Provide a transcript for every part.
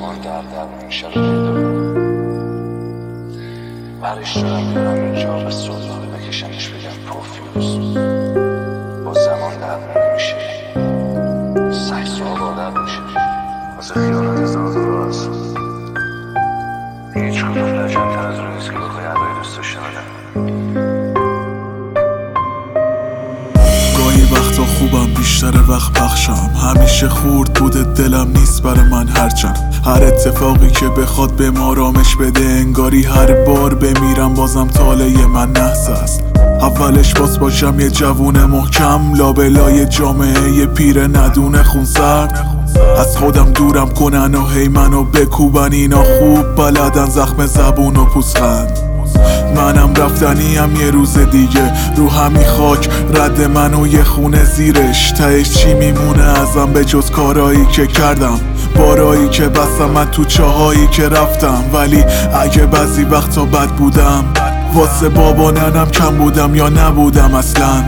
زمان در میشه رو پیدا کنم. برش دارم بیارم اینجا به سلطانه بکشنش بگم پرفیوز. با زمان در نمیشه، سکس و آبادر میشه، واسه خیانت هزار دلار هست. هیچ کدوم لجن‌تر از اون نیست که بخوای عدای دوست داشته بدم. گاهی وقتا خوبم بیشتر وقت پخشم، همیشه خورد بوده دلم نیست برای من هرچند هر اتفاقی که بخواد به ما آرامش بده، انگاری هر بار بمیرم بازم طالع من نحس است. اولش باز باشم یه جوون محکم، لابلای جامعه یه پیر ندونه خونسرد. از خودم دورم کنن و هی منو بکوبن، اینا خوب بلدن زخم زبون و پوزخند. منم رفتنیم یه روز دیگه، رو همین خاک رد من و یه خونه زیرش. تهش چی میمونه ازم به جز کارایی که کردم، بارایی که بستم من تو چاهایی که رفتم. ولی اگه بعضی وقتا بد بودم، واسه بابا ننم کم بودم یا نبودم اصلا.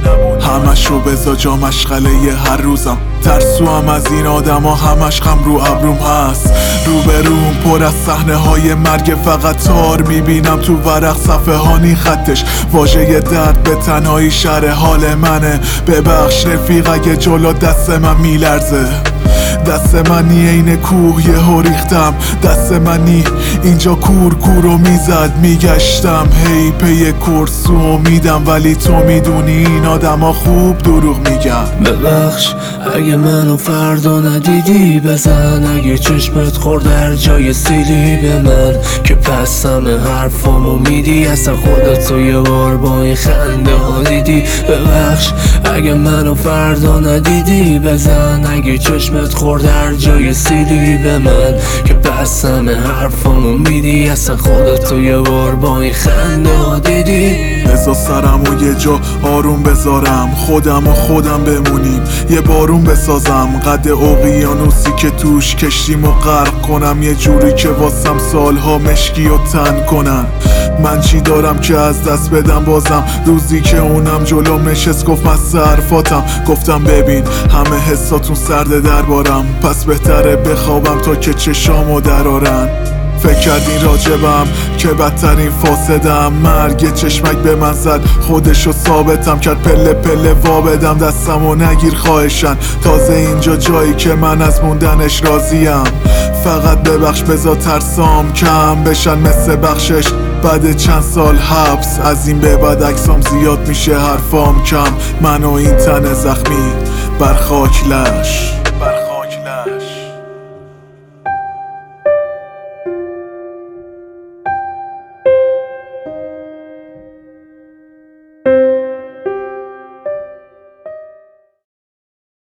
همش رو بزا جا مشغله هر روزم، ترسوام از این آدم ها، همش خم رو ابروم هست. روبروم پر از صحنه های مرگ، فقط تار میبینم تو ورق صفحه هانی خطش. واژه درد به تنهایی شرح حال منه، ببخش رفیق اگه جلو دست من میلرزه. دست منی عین کوه یهو ریختم، دست منی اینجا کور کورو میزد. میگشتم هی پی کرس و امیدم، ولی تو میدونی این آدم ها خوب دروغ میگن. ببخش اگه منو فردا ندیدی، بزن اگه چشمت خورد در جای سیلی به من، که پس همه حرفامو میدی، اصلا خودتو یه بار با این خنده ها دیدی. ببخش اگه منو فردا ندیدی، بزن اگه چشمت خورد در جای سیلی به من، که پس همه حرفامو میدی، اصلا خودتو یه بار با این خنده ها دیدی. بذار سرمو یه جا آروم بذارم، خودم و خودم بمونیم، یه بارون بسازم قد اقیانوسی که توش کشتیم و غرق کنم، یه جوری که واسم سالها مشکی و تن کنن. من چی دارم که از دست بدم بازم، روزی که اونم جلوم نشست گفت من حرفاتم. گفتم ببین همه حساتون سرده دربارم، پس بهتره بخوابم تا که چشامو درارن. فکر کردین راجبم که بدترین فاسدم، مرگ چشمک به من زد خودشو ثابتم کرد، پله پله وا بدم دستمو نگیر خواهشن. تازه اینجا جایی که من از موندنش راضیم، فقط ببخش بذار ترسام کم بشن مثل بخشش بعد چند سال حبس. از این به بعد عکسام زیاد میشه حرفام کم، من و این تن زخمی بر خاک لش.